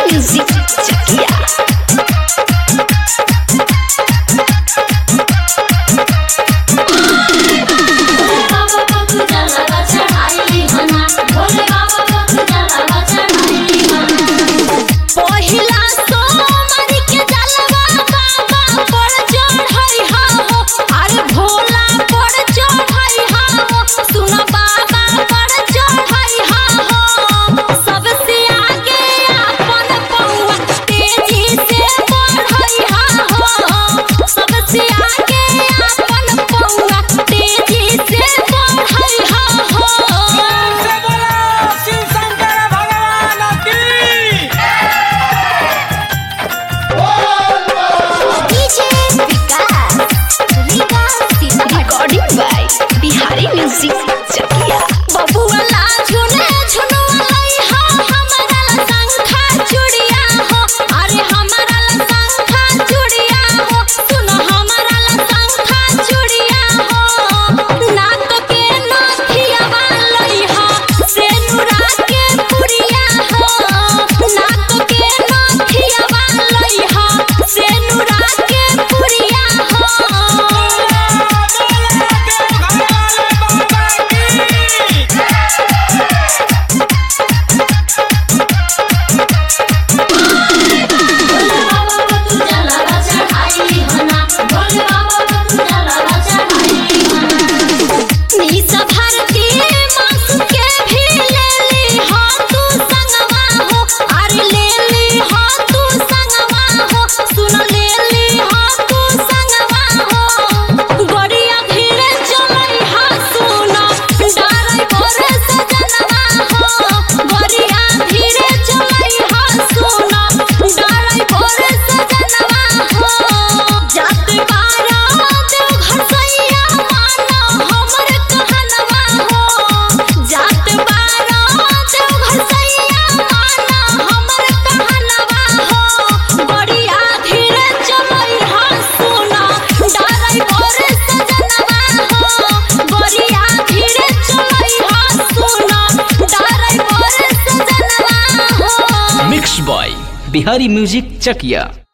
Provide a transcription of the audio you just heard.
Music Chakiya. Bihari music Chakiya. बबुआ ला झुने झुनवाई हा हमरा ला शंखा चूड़िया हो। अरे हमरा ला शंखा चूड़िया हो। सुन हमरा ला शंखा चूड़िया हो। नाक के नथिया वालई हा से नुरा के पुड़िया हो। नाक के नथिया वालई हा से नुरा के पुड़िया हो। मिक्स बॉय बिहारी म्यूजिक चकिया।